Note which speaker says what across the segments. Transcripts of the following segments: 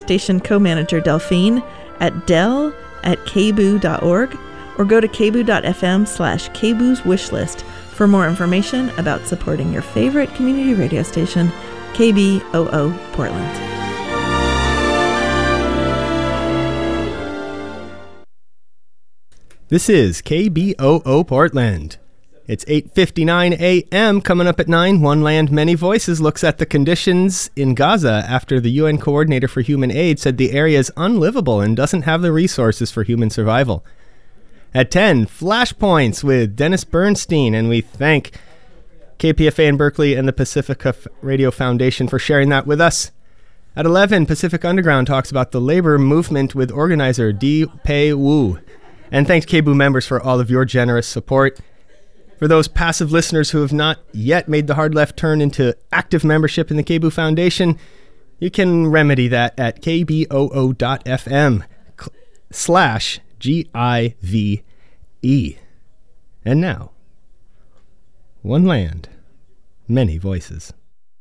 Speaker 1: station co-manager Delphine at del@kboo.org or go to kboo.fm/kboo's wishlist for more information about supporting your favorite community radio station, KBOO Portland.
Speaker 2: This is KBOO Portland. It's 8:59 a.m. Coming up at 9, One Land, Many Voices looks at the conditions in Gaza after the UN Coordinator for Human Aid said the area is unlivable and doesn't have the resources for human survival. At 10, Flashpoints with Dennis Bernstein, and we thank KPFA in Berkeley and the Pacifica Radio Foundation for sharing that with us. At 11, Pacific Underground talks about the labor movement with organizer Di Pei Wu. And thanks KBOO members for all of your generous support. For those passive listeners who have not yet made the hard left turn into active membership in the KBOO Foundation, you can remedy that at kboo.fm/GIVE. And now, One Land, Many Voices.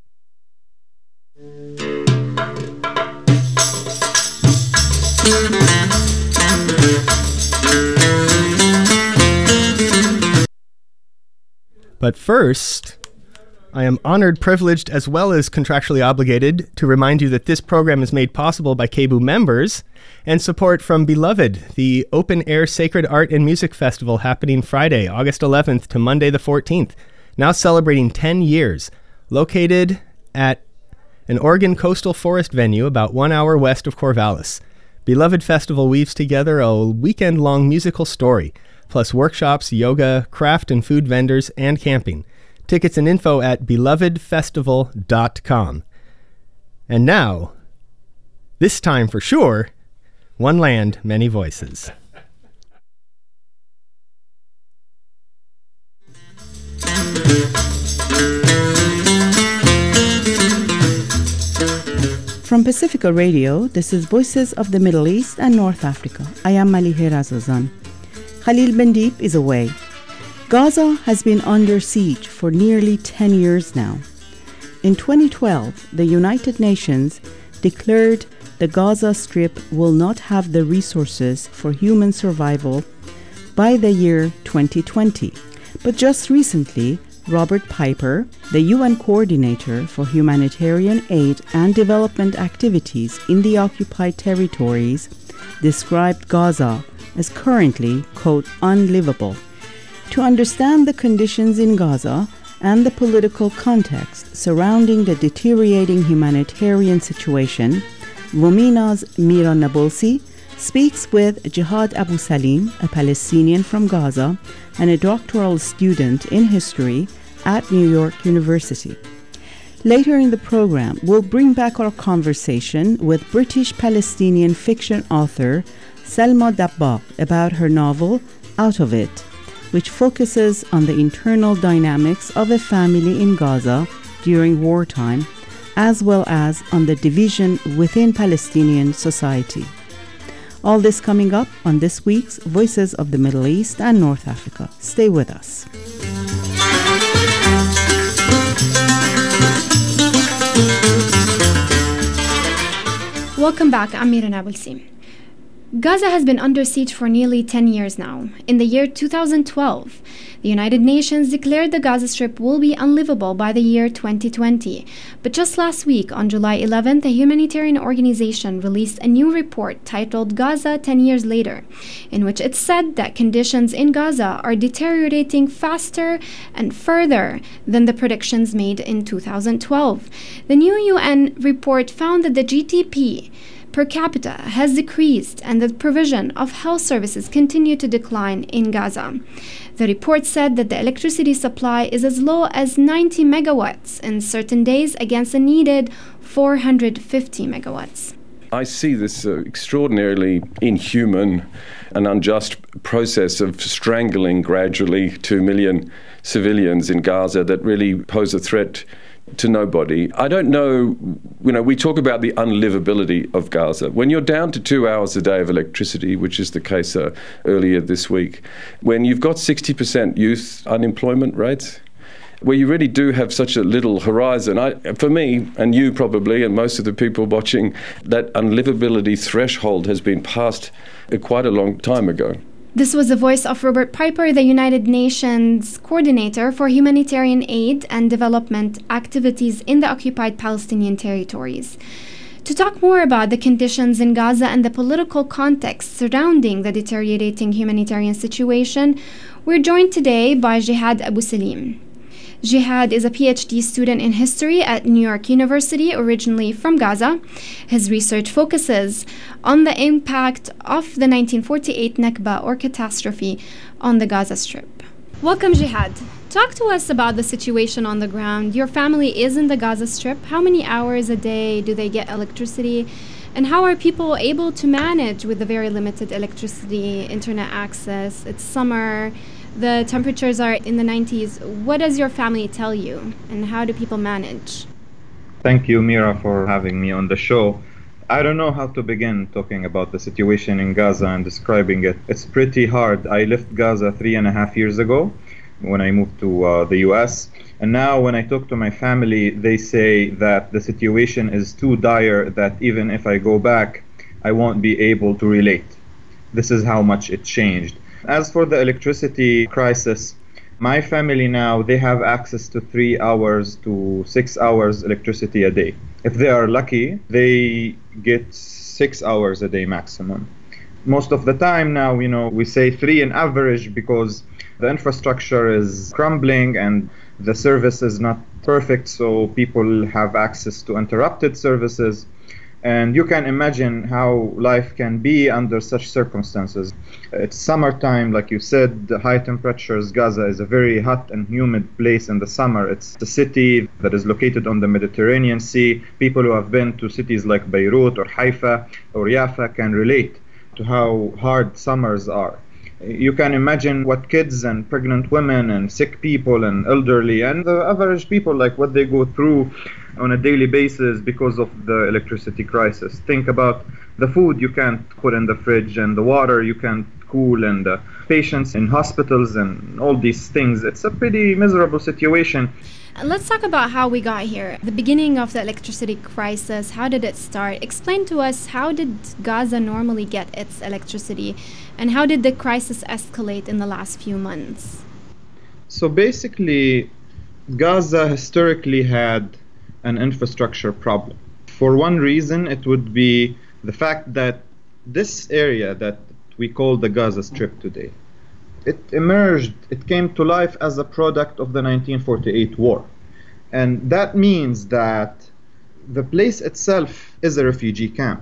Speaker 2: But first, I am honored, privileged, as well as contractually obligated to remind you that this program is made possible by KBOO members and support from Beloved, the open-air sacred art and music festival happening Friday, August 11th to Monday the 14th, now celebrating 10 years, located at an Oregon coastal forest venue about 1 hour west of Corvallis. Beloved Festival weaves together a weekend-long musical story, plus workshops, yoga, craft and food vendors, and camping. Tickets and info at belovedfestival.com. And now, this time for sure, One Land, Many Voices.
Speaker 3: From Pacifica Radio, this is Voices of the Middle East and North Africa. I am Malihe Razazan. Khalil Bendib is away. Gaza has been under siege for nearly 10 years now. In 2012, the United Nations declared the Gaza Strip will not have the resources for human survival by the year 2020. But just recently, Robert Piper, the UN Coordinator for Humanitarian Aid and Development Activities in the occupied territories, described Gaza as currently, quote, unlivable. To understand the conditions in Gaza and the political context surrounding the deteriorating humanitarian situation, Womena's Mira Nabulsi speaks with Jihad Abu Salim, a Palestinian from Gaza and a doctoral student in history at New York University. Later in the program, we'll bring back our conversation with British-Palestinian fiction author Salma Dabbagh about her novel, Out of It, which focuses on the internal dynamics of a family in Gaza during wartime, as well as on the division within Palestinian society. All this coming up on this week's Voices of the Middle East and North Africa. Stay with us.
Speaker 4: Welcome back, I'm Mira Nabulsi. Gaza has been under siege for nearly 10 years now. In the year 2012, the United Nations declared the Gaza Strip will be unlivable by the year 2020. But just last week, on July 11th, a humanitarian organization released a new report titled Gaza 10 Years Later, in which it said that conditions in Gaza are deteriorating faster and further than the predictions made in 2012. The new UN report found that the GDP per capita has decreased and the provision of health services continue to decline in Gaza. The report said that the electricity supply is as low as 90 megawatts in certain days against a needed 450 megawatts.
Speaker 5: I see this extraordinarily inhuman and unjust process of strangling gradually 2 million civilians in Gaza that really pose a threat to nobody. I don't know, we talk about the unlivability of Gaza. When you're down to 2 hours a day of electricity, which is the case earlier this week, when you've got 60% youth unemployment rates, where you really do have such a little horizon. For me, and you probably, and most of the people watching, that unlivability threshold has been passed quite a long time ago.
Speaker 4: This was the voice of Robert Piper, the United Nations Coordinator for Humanitarian Aid and Development Activities in the occupied Palestinian territories. To talk more about the conditions in Gaza and the political context surrounding the deteriorating humanitarian situation, we're joined today by Jihad Abu Salim. Jihad is a PhD student in history at New York University, originally from Gaza. His research focuses on the impact of the 1948 Nakba, or catastrophe, on the Gaza Strip. Welcome, Jihad. Talk to us about the situation on the ground. Your family is in the Gaza Strip. How many hours a day do they get electricity? And how are people able to manage with the very limited electricity, internet access? It's summer. The temperatures are in the 90s. What does your family tell you, and how do people manage?
Speaker 6: Thank you, Mira, for having me on the show. I don't know how to begin talking about the situation in Gaza and describing it. It's pretty hard. I left Gaza 3.5 years ago when I moved to the US. And now when I talk to my family, they say that the situation is too dire that even if I go back, I won't be able to relate. This is how much it changed. As for the electricity crisis, my family now, they have access to 3 hours to 6 hours electricity a day. If they are lucky, they get 6 hours a day maximum. Most of the time now, we say 3 in average because the infrastructure is crumbling and the service is not perfect, so people have access to interrupted services. And you can imagine how life can be under such circumstances. It's summertime, like you said, the high temperatures. Gaza is a very hot and humid place in the summer. It's a city that is located on the Mediterranean Sea. People who have been to cities like Beirut or Haifa or Jaffa can relate to how hard summers are. You can imagine what kids and pregnant women and sick people and elderly and the average people, like what they go through on a daily basis because of the electricity crisis. Think about the food you can't put in the fridge and the water you can't cool and the patients in hospitals and all these things. It's a pretty miserable situation.
Speaker 4: Let's talk about how we got here. The beginning of the electricity crisis, how did it start? Explain to us, how did Gaza normally get its electricity, and how did the crisis escalate in the last few months?
Speaker 6: So basically, Gaza historically had an infrastructure problem. For one reason, it would be the fact that this area that we call the Gaza Strip today, it came to life as a product of the 1948 war. And that means that the place itself is a refugee camp.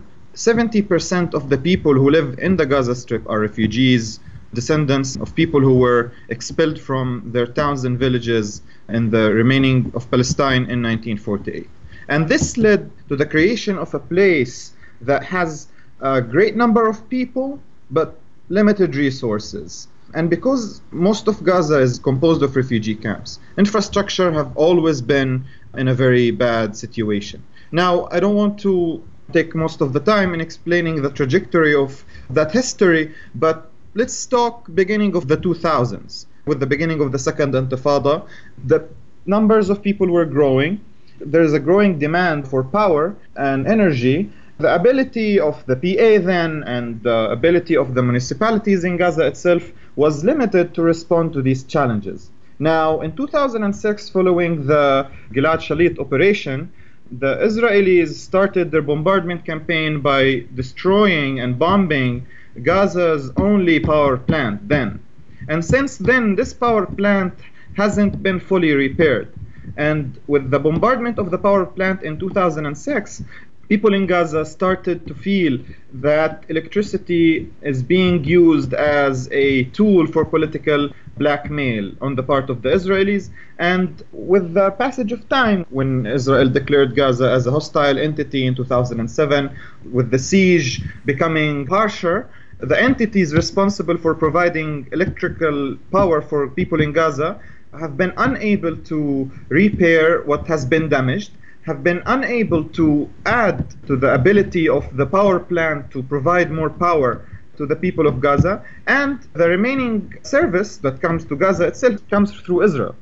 Speaker 6: 70% of the people who live in the Gaza Strip are refugees, descendants of people who were expelled from their towns and villages in the remaining of Palestine in 1948. And this led to the creation of a place that has a great number of people, but limited resources. And because most of Gaza is composed of refugee camps, infrastructure have always been in a very bad situation. Now, I don't want to take most of the time in explaining the trajectory of that history, but let's talk beginning of the 2000s. With the beginning of the Second Intifada, the numbers of people were growing. There is a growing demand for power and energy. The ability of the PA then and the ability of the municipalities in Gaza itself was limited to respond to these challenges. Now, in 2006, following the Gilad Shalit operation, the Israelis started their bombardment campaign by destroying and bombing Gaza's only power plant then. And since then, this power plant hasn't been fully repaired. And with the bombardment of the power plant in 2006, people in Gaza started to feel that electricity is being used as a tool for political blackmail on the part of the Israelis. And with the passage of time, when Israel declared Gaza as a hostile entity in 2007, with the siege becoming harsher, the entities responsible for providing electrical power for people in Gaza have been unable to repair what has been damaged, have been unable to add to the ability of the power plant to provide more power to the people of Gaza, and the remaining service that comes to Gaza itself comes through Israel.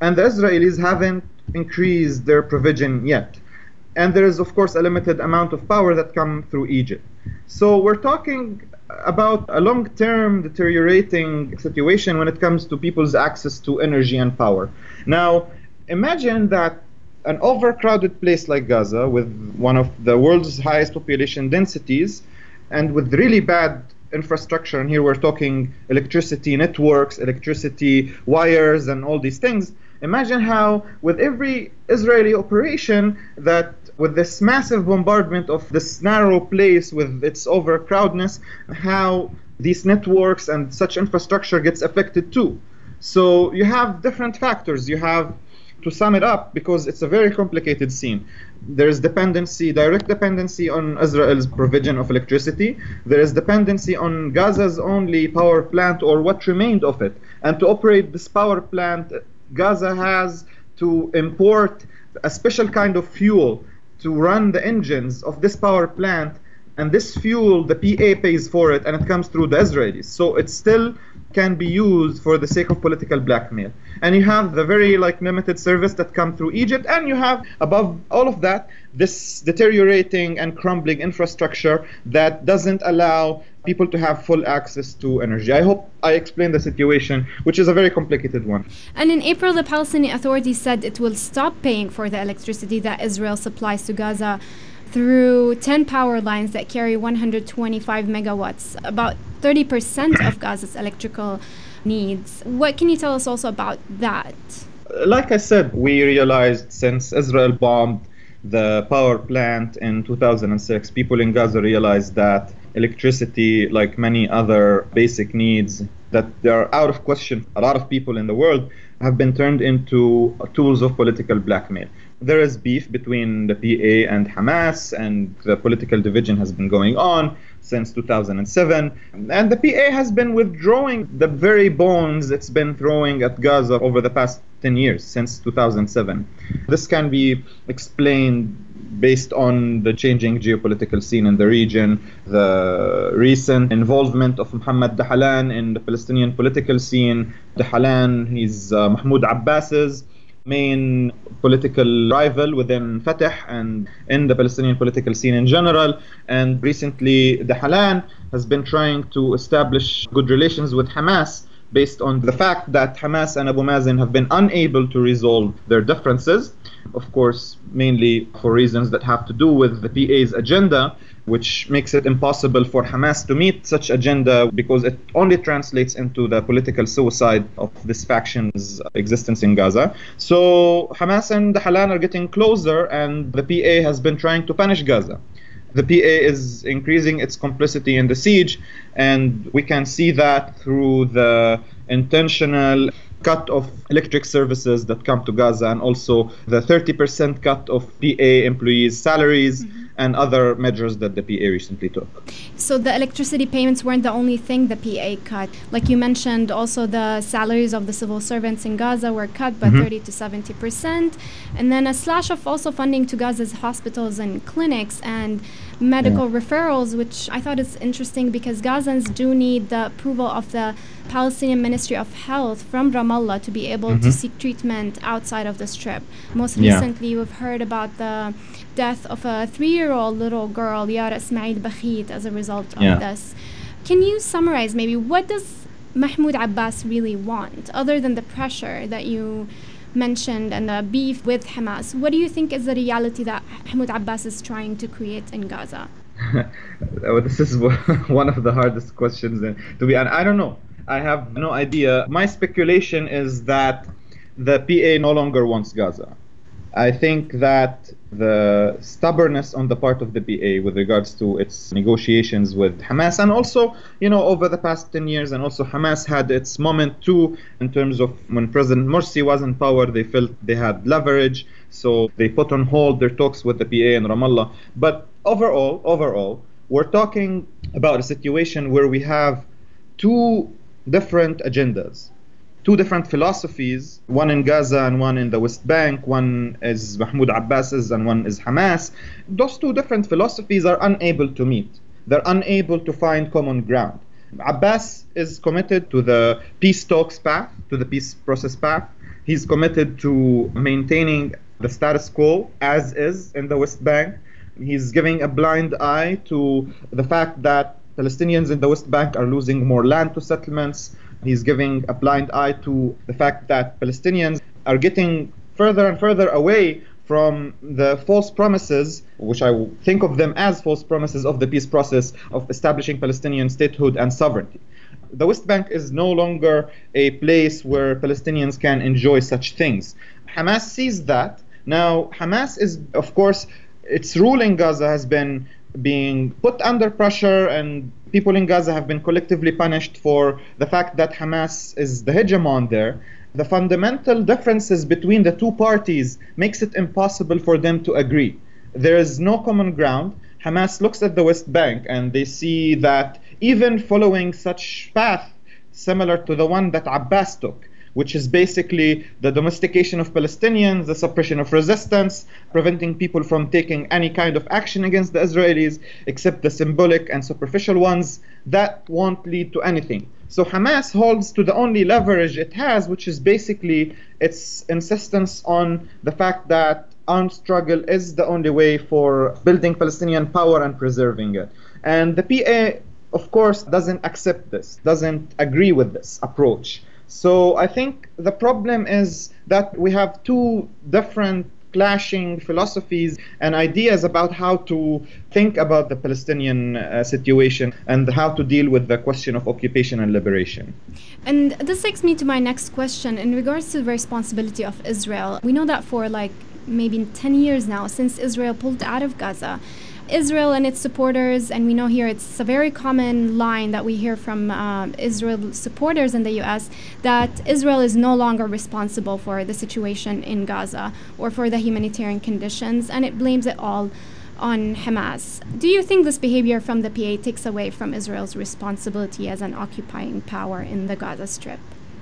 Speaker 6: and the Israelis haven't increased their provision yet. And there is, of course, a limited amount of power that comes through Egypt. So we're talking about a long-term deteriorating situation when it comes to people's access to energy and power. Now, imagine that an overcrowded place like Gaza, with one of the world's highest population densities, and with really bad infrastructure, and here we're talking electricity networks, electricity wires, and all these things. Imagine how, with every Israeli operation, that with this massive bombardment of this narrow place with its overcrowdedness, how these networks and such infrastructure gets affected too. So you have different factors. You have, to sum it up, because it's a very complicated scene, there is dependency, direct dependency on Israel's provision of electricity. There is dependency on Gaza's only power plant, or what remained of it. And to operate this power plant, Gaza has to import a special kind of fuel to run the engines of this power plant, and this fuel, the PA pays for it, and it comes through the Israelis. So it still can be used for the sake of political blackmail. And you have the very limited service that come through Egypt, and you have, above all of that, this deteriorating and crumbling infrastructure that doesn't allow people to have full access to energy. I hope I explained the situation, which is a very complicated one.
Speaker 4: And in April, the Palestinian Authority said it will stop paying for the electricity that Israel supplies to Gaza through 10 power lines that carry 125 megawatts, about 30% of Gaza's electrical needs. What can you tell us also about that?
Speaker 6: Like I said, we realized since Israel bombed the power plant in 2006, people in Gaza realized that electricity, like many other basic needs, that they are out of question. A lot of people in the world have been turned into tools of political blackmail. There is beef between the PA and Hamas, and the political division has been going on since 2007. And the PA has been withdrawing the very bones it's been throwing at Gaza over the past 10 years, since 2007. This can be explained based on the changing geopolitical scene in the region, the recent involvement of Mohammed Dahalan in the Palestinian political scene. Dahalan, he's Mahmoud Abbas's main political rival within Fatah and in the Palestinian political scene in general. And recently, Dahalan has been trying to establish good relations with Hamas based on the fact that Hamas and Abu Mazen have been unable to resolve their differences, of course, mainly for reasons that have to do with the PA's agenda, which makes it impossible for Hamas to meet such agenda because it only translates into the political suicide of this faction's existence in Gaza. So Hamas and Dahalan are getting closer, and the PA has been trying to punish Gaza. The PA is increasing its complicity in the siege, and we can see that through the intentional cut of electric services that come to Gaza, and also the 30% cut of PA employees' salaries, and other measures that the PA recently took.
Speaker 4: So the electricity payments weren't the only thing the PA cut. Like you mentioned, also the salaries of the civil servants in Gaza were cut by 30 to 70%. And then a slash of also funding to Gaza's hospitals and clinics and medical referrals, which I thought is interesting because Gazans do need the approval of the Palestinian Ministry of Health from Ramallah to be able to seek treatment outside of the Strip. Most recently, we've heard about the death of a 3-year-old little girl, Yara Ismail Bakhit, as a result of this. Can you summarize maybe what does Mahmoud Abbas really want, other than the pressure that you mentioned and the beef with Hamas? What do you think is the reality that Mahmoud Abbas is trying to create in Gaza?
Speaker 6: This is one of the hardest questions to be honest. I don't know. I have no idea. My speculation is that the PA no longer wants Gaza. I think that the stubbornness on the part of the PA with regards to its negotiations with Hamas, and also, over the past 10 years, and also Hamas had its moment too, in terms of when President Morsi was in power, they felt they had leverage, so they put on hold their talks with the PA and Ramallah. But overall, we're talking about a situation where we have two different agendas. Two different philosophies, one in Gaza and one in the West Bank. One is Mahmoud Abbas's and one is Hamas. Those two different philosophies are unable to meet. They're unable to find common ground. Abbas is committed to the peace talks path, to the peace process path, He's committed to maintaining the status quo as is in the West Bank. He's giving a blind eye to the fact that Palestinians in the West Bank are losing more land to settlements. He's giving a blind eye to the fact that Palestinians are getting further and further away from the false promises, which I think of them as false promises of the peace process of establishing Palestinian statehood and sovereignty. The West Bank is no longer a place where Palestinians can enjoy such things. Hamas sees that. Now, Hamas is, of course, its rule in Gaza has been being put under pressure, and people in Gaza have been collectively punished for the fact that Hamas is the hegemon there. The fundamental differences between the two parties makes it impossible for them to agree. There is no common ground. Hamas looks at the West Bank and they see that even following such path similar to the one that Abbas took, which is basically the domestication of Palestinians, the suppression of resistance, preventing people from taking any kind of action against the Israelis, except the symbolic and superficial ones, that won't lead to anything. So Hamas holds to the only leverage it has, which is basically its insistence on the fact that armed struggle is the only way for building Palestinian power and preserving it. And the PA, of course, doesn't accept this, doesn't agree with this approach. So I think the problem is that we have two different clashing philosophies and ideas about how to think about the Palestinian situation and how to deal with the question of occupation and liberation.
Speaker 4: And this takes me to my next question. In regards to the responsibility of Israel, we know that for maybe 10 years now, since Israel pulled out of Gaza, Israel and its supporters, and we know here it's a very common line that we hear from Israel supporters in the U.S., that Israel is no longer responsible for the situation in Gaza or for the humanitarian conditions, and it blames it all on Hamas. Do you think this behavior from the PA takes away from Israel's responsibility as an occupying power in the Gaza Strip?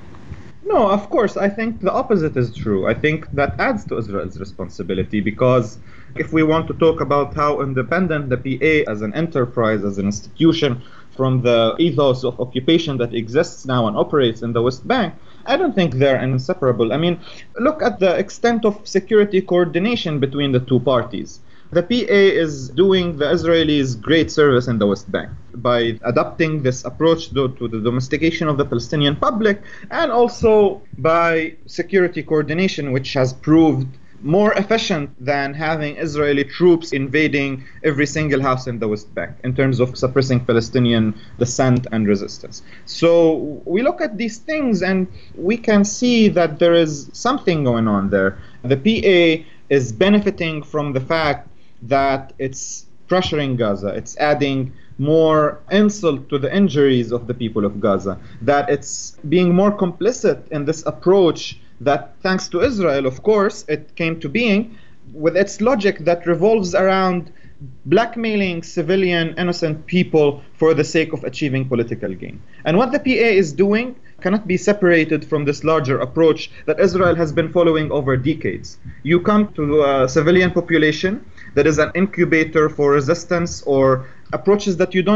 Speaker 6: No, of course. I think the opposite is true. I think that adds to Israel's responsibility, because if we want to talk about how independent the PA as an enterprise, as an institution, from the ethos of occupation that exists now and operates in the West Bank, I don't think they're inseparable. I mean, look at the extent of security coordination between the two parties. The PA is doing the Israelis great service in the West Bank by adopting this approach to the domestication of the Palestinian public, and also by security coordination, which has proved more efficient than having Israeli troops invading every single house in the West Bank in terms of suppressing Palestinian dissent and resistance. So we look at these things and we can see that there is something going on there. The PA is benefiting from the fact that it's pressuring Gaza, it's adding more insult to the injuries of the people of Gaza, that it's being more complicit in this approach that, thanks to Israel, of course, it came to being, with its logic that revolves around blackmailing civilian, innocent people for the sake of achieving political gain. And what the PA is doing cannot be separated from this larger approach that Israel has been following over decades. You come to a civilian population that is an incubator for resistance or approaches that you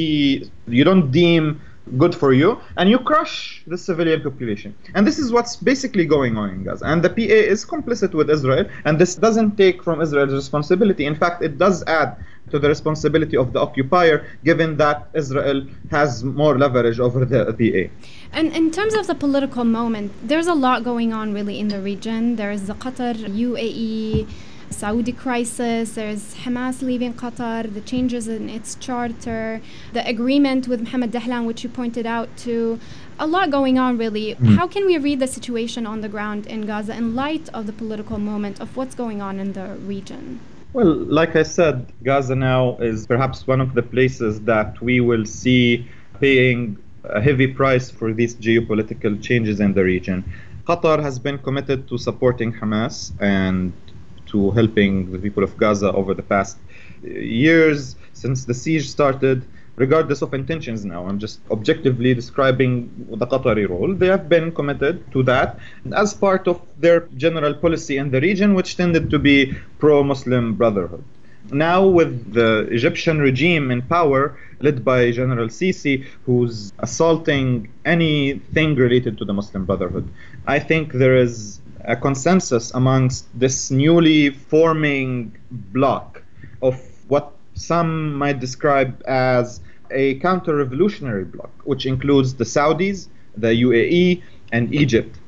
Speaker 6: don't deem good for you, and you crush the civilian population. And this is what's basically going on in Gaza. And the PA is complicit with Israel, and this doesn't take from Israel's responsibility. In fact, it does add to the responsibility of the occupier, given that Israel has more leverage over the PA.
Speaker 4: And in terms of the political moment, there's a lot going on really in the region. There's the Qatar, UAE, Saudi crisis, there's Hamas leaving Qatar, the changes in its charter, the agreement with Mohammed Dahlan, which you pointed out to. A lot going on, really. How can we read the situation on the ground in Gaza in light of the political moment of what's going on in the region?
Speaker 6: Well, like I said, Gaza now is perhaps one of the places that we will see paying a heavy price for these geopolitical changes in the region. Qatar has been committed to supporting Hamas and to helping the people of Gaza over the past years since the siege started, regardless of intentions now. I'm just objectively describing the Qatari role. They have been committed to that as part of their general policy in the region, which tended to be pro-Muslim Brotherhood. Now with the Egyptian regime in power, led by General Sisi, who's assaulting anything related to the Muslim Brotherhood, I think there is a consensus amongst this newly forming bloc of what some might describe as a counter-revolutionary bloc, which includes the Saudis, the UAE, and Egypt,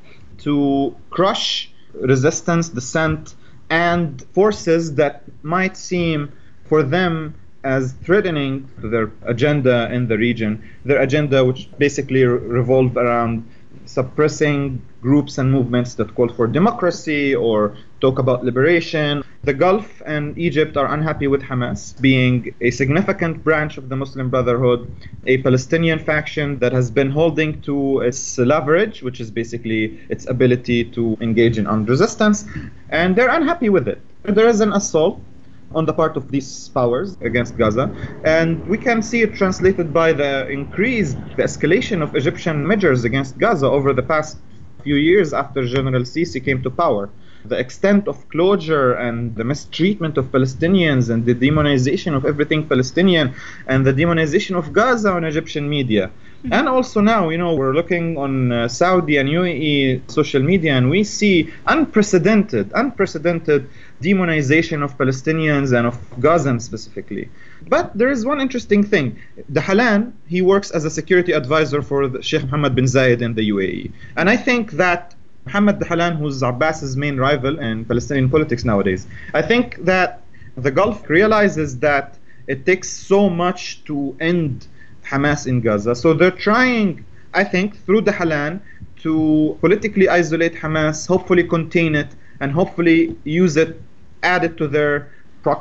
Speaker 6: to crush resistance, dissent, and forces that might seem for them as threatening to their agenda in the region, their agenda which basically revolve around suppressing groups and movements that call for democracy or talk about liberation. The Gulf and Egypt are unhappy with Hamas being a significant branch of the Muslim Brotherhood, a Palestinian faction that has been holding to its leverage, which is basically its ability to engage in armed resistance, and they're unhappy with it. There is an assault on the part of these powers against Gaza, and we can see it translated by the escalation of Egyptian measures against Gaza over the past few years after General Sisi came to power. The extent of closure and the mistreatment of Palestinians and the demonization of everything Palestinian and the demonization of Gaza on Egyptian media. And also now, we're looking on Saudi and UAE social media, and we see unprecedented demonization of Palestinians and of Gazans specifically. But there is one interesting thing. Dahlan, he works as a security advisor for Sheikh Mohammed bin Zayed in the UAE. And I think that Mohammed Dahlan, who's Abbas's main rival in Palestinian politics nowadays, I think that the Gulf realizes that it takes so much to end Hamas in Gaza. So they're trying, I think, through Dahlan to politically isolate Hamas, hopefully contain it, and hopefully use it, add it to their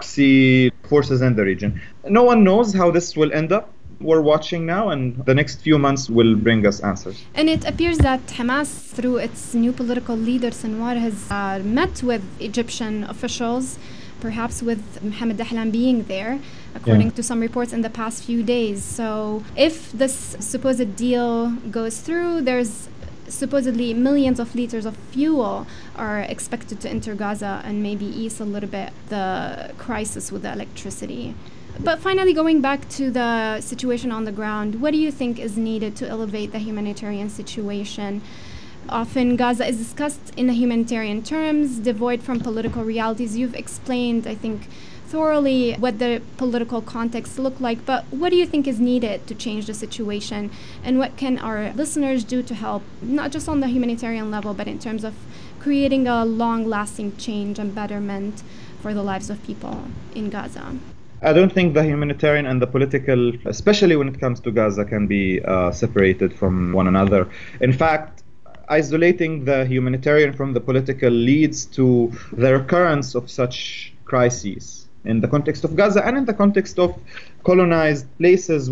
Speaker 6: proxy forces in the region. No one knows how this will end up. We're watching now, and the next few months will bring us answers.
Speaker 4: And it appears that Hamas, through its new political leader, Sinwar, has met with Egyptian officials, perhaps with Mohammed Dahlan being there, according to some reports in the past few days. So if this supposed deal goes through, there's supposedly millions of liters of fuel are expected to enter Gaza and maybe ease a little bit the crisis with the electricity. But finally, going back to the situation on the ground, what do you think is needed to elevate the humanitarian situation? Often Gaza is discussed in the humanitarian terms, devoid from political realities. You've explained, I think, thoroughly what the political context look like, but what do you think is needed to change the situation, and what can our listeners do to help, not just on the humanitarian level, but in terms of creating a long-lasting change and betterment for the lives of people in Gaza?
Speaker 6: I don't think the humanitarian and the political, especially when it comes to Gaza, can be separated from one another. In fact, isolating the humanitarian from the political leads to the recurrence of such crises in the context of Gaza and in the context of colonized places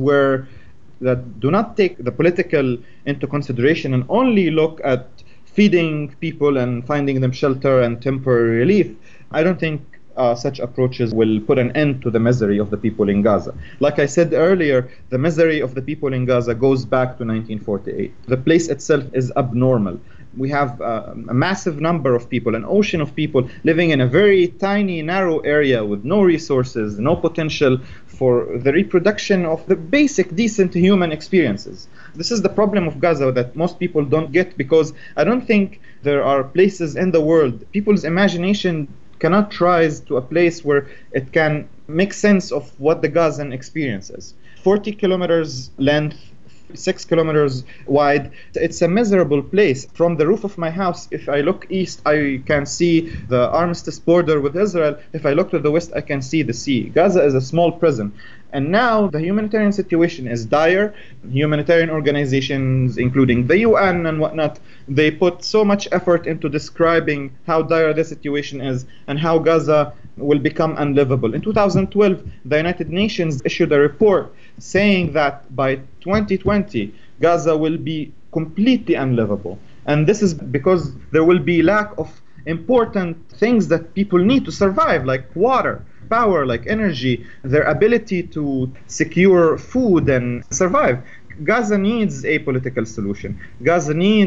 Speaker 6: that do not take the political into consideration and only look at feeding people and finding them shelter and temporary relief. I don't think such approaches will put an end to the misery of the people in Gaza. Like I said earlier, the misery of the people in Gaza goes back to 1948. The place itself is abnormal. We have a massive number of people, an ocean of people living in a very tiny, narrow area with no resources, no potential for the reproduction of the basic, decent human experiences. This is the problem of Gaza that most people don't get, because I don't think there are places in the world, people's imagination cannot rise to a place where it can make sense of what the Gazan experience is. 40 kilometers length, 6 kilometers wide. It's a miserable place. From the roof of my house, if I look east, I can see the armistice border with Israel. If I look to the west, I can see the sea. Gaza is a small prison. And now the humanitarian situation is dire. Humanitarian organizations, including the UN and whatnot, they put so much effort into describing how dire the situation is and how Gaza will become unlivable. In 2012, the United Nations issued a report saying that by 2020, Gaza will be completely unlivable. And this is because there will be lack of important things that people need to survive, like water, power, like energy, their ability to secure food and survive. Gaza needs a political solution. Gaza needs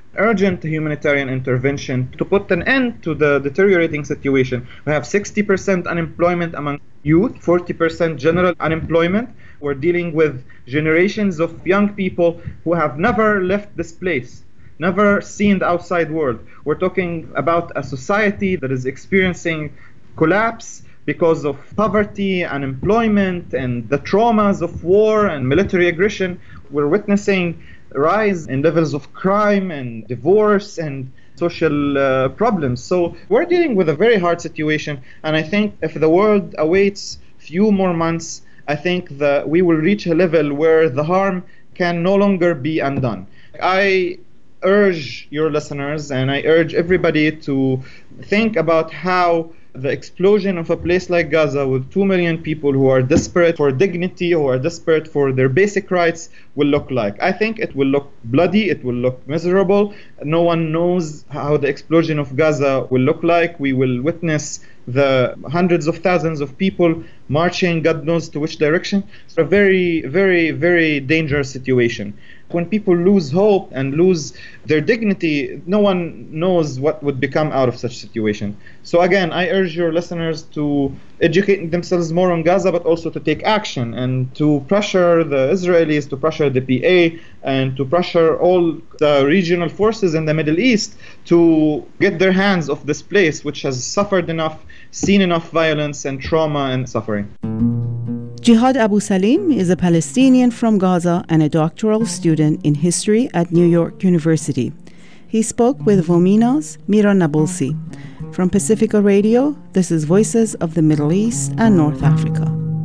Speaker 6: urgent humanitarian intervention to put an end to the deteriorating situation. We have 60% unemployment among youth, 40% general unemployment. We're dealing with generations of young people who have never left this place, never seen the outside world. We're talking about a society that is experiencing collapse because of poverty, unemployment, and the traumas of war and military aggression. We're witnessing a rise in levels of crime and divorce and social problems. So we're dealing with a very hard situation, and I think if the world awaits few more months, I think that we will reach a level where the harm can no longer be undone. I urge your listeners and I urge everybody to think about how the explosion of a place like Gaza with 2 million people who are desperate for dignity, who are desperate for their basic rights, will look like. I think it will look bloody, it will look miserable. No one knows how the explosion of Gaza will look like. We will witness the hundreds of thousands of people marching, God knows to which direction. It's a very, very, very dangerous situation. When people lose hope and lose their dignity, no one knows what would become out of such situation. So again, I urge your listeners to educate themselves more on Gaza, but also to take action and to pressure the Israelis, to pressure the PA, and to pressure all the regional forces in the Middle East to get their hands off this place, which has suffered enough, seen enough violence and trauma and suffering.
Speaker 3: Jihad Abu Salim is a Palestinian from Gaza and a doctoral student in history at New York University. He spoke with Vomina's Mira Nabulsi. From Pacifica Radio, this is Voices of the Middle East and North Africa.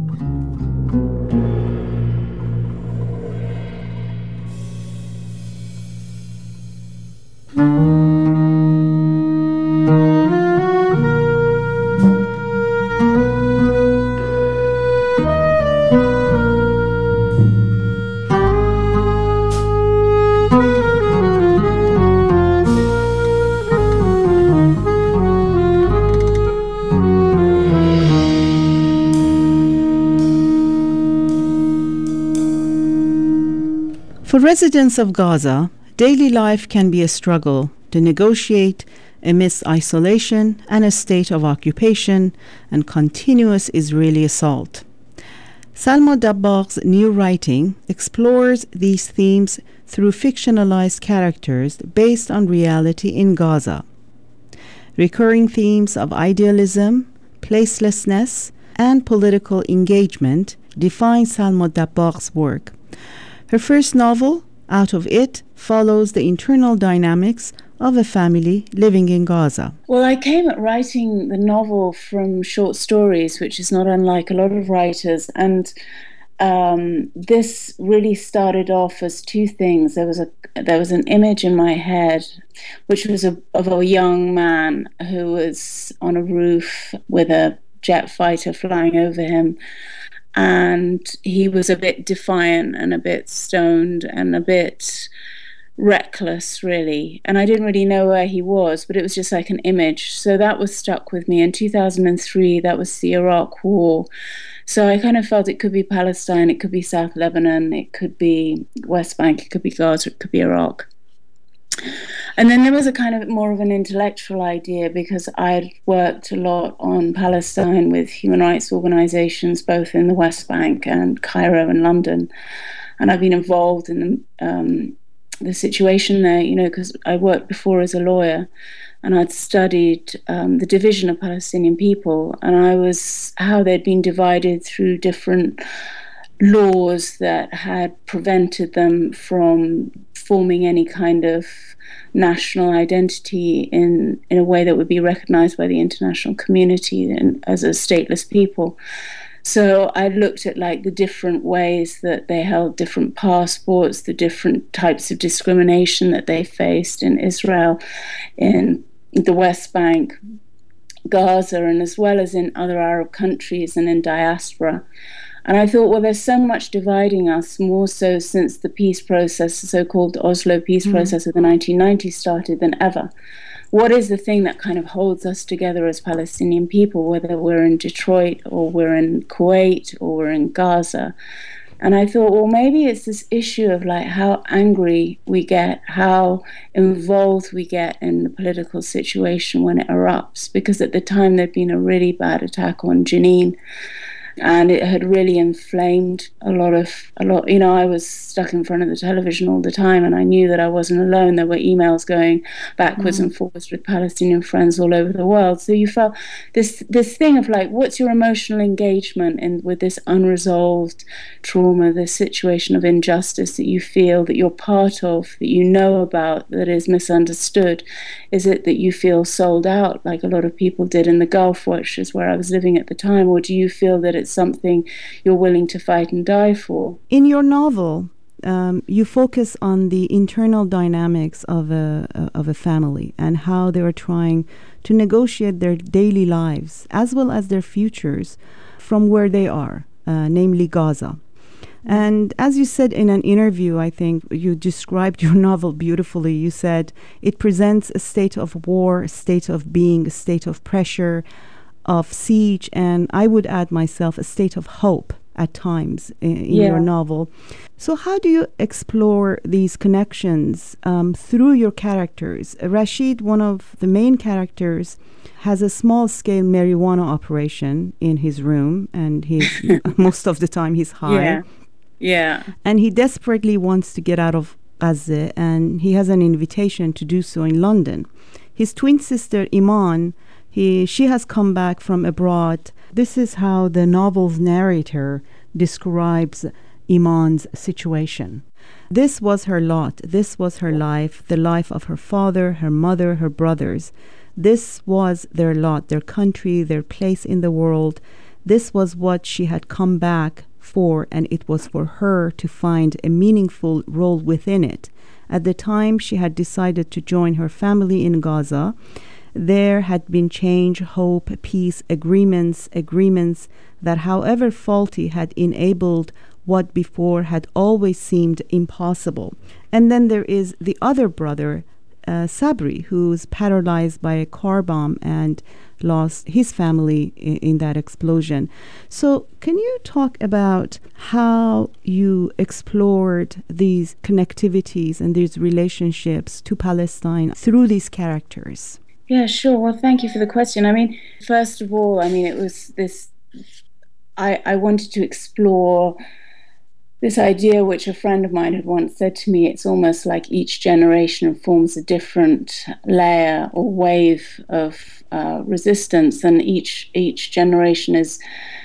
Speaker 3: For residents of Gaza, daily life can be a struggle to negotiate amidst isolation and a state of occupation and continuous Israeli assault. Salma Dabbag's new writing explores these themes through fictionalized characters based on reality in Gaza. Recurring themes of idealism, placelessness, and political engagement define Salma Dabbag's work. Her first novel, Out of It, follows the internal dynamics of a family living in Gaza.
Speaker 7: Well, I came at writing the novel from short stories, which is not unlike a lot of writers, and this really started off as two things. There was an image in my head, which was of a young man who was on a roof with a jet fighter flying over him. And he was a bit defiant and a bit stoned and a bit reckless, really. And I didn't really know where he was, but it was just like an image. So that was stuck with me. In 2003, that was the Iraq War. So I kind of felt it could be Palestine, it could be South Lebanon, it could be West Bank, it could be Gaza, it could be Iraq. And then there was a kind of more of an intellectual idea, because I'd worked a lot on Palestine with human rights organizations, both in the West Bank and Cairo and London. And I've been involved in the situation there, because I worked before as a lawyer, and I'd studied the division of Palestinian people, and how they'd been divided through different laws that had prevented them from forming any kind of national identity in a way that would be recognized by the international community and as a stateless people. So I looked at the different ways that they held different passports, the different types of discrimination that they faced in Israel, in the West Bank, Gaza, and as well as in other Arab countries and in diaspora. And I thought, well, there's so much dividing us, more so since the peace process, the so-called Oslo peace process of the 1990s started, than ever. What is the thing that kind of holds us together as Palestinian people, whether we're in Detroit or we're in Kuwait or we're in Gaza? And I thought, well, maybe it's this issue of like how angry we get, how involved we get in the political situation when it erupts. Because at the time there'd been a really bad attack on Jenin, and it had really inflamed a lot. I was stuck in front of the television all the time, and I knew that I wasn't alone. There were emails going backwards and forwards with Palestinian friends all over the world. So you felt this thing of like, what's your emotional engagement with this unresolved trauma, this situation of injustice that you feel that you're part of, that you know about, that is misunderstood? Is it that you feel sold out, like a lot of people did in the Gulf, which is where I was living at the time, or do you feel that it's something you're willing to fight and die for?
Speaker 3: In your novel, you focus on the internal dynamics of a family and how they are trying to negotiate their daily lives as well as their futures from where they are, namely Gaza. And as you said in an interview, I think you described your novel beautifully. You said it presents a state of war, a state of being, a state of pressure, of siege, and I would add myself a state of hope at times in your novel. So how do you explore these connections through your characters? Rashid, one of the main characters, has a small-scale marijuana operation in his room, and he's most of the time he's high.
Speaker 7: Yeah.
Speaker 3: And he desperately wants to get out of Gaza, and he has an invitation to do so in London. His twin sister, Iman, she has come back from abroad. This is how the novel's narrator describes Iman's situation. This was her lot. This was her life, the life of her father, her mother, her brothers. This was their lot, their country, their place in the world. This was what she had come back for, and it was for her to find a meaningful role within it. At the time she had decided to join her family in Gaza, there had been change, hope, peace, agreements that, however faulty, had enabled what before had always seemed impossible. And then there is the other brother, Sabri, who's paralyzed by a car bomb and lost his family in that explosion. So can you talk about how you explored these connectivities and these relationships to Palestine through these characters?
Speaker 7: Yeah, sure. Well, thank you for the question. I mean, first of all, it was this, I wanted to explore this idea which a friend of mine had once said to me. It's almost like each generation forms a different layer or wave of resistance, and each generation is